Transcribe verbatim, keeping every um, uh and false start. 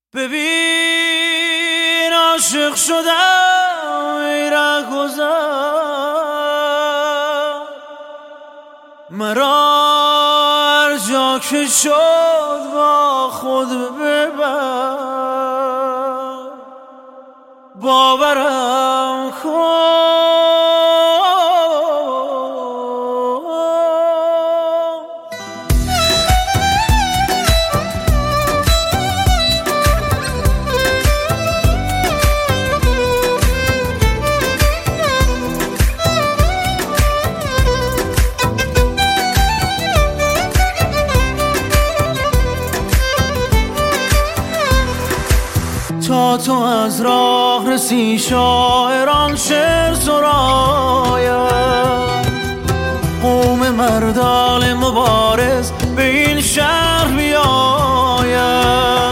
ببین عاشق شدم ای رهگذر، مرا هر جا که شد با خود ببر، باورم کن تا تو از راه رسی شاعران شعر سراید، قوم مردان مبارز به این شهر بیاید.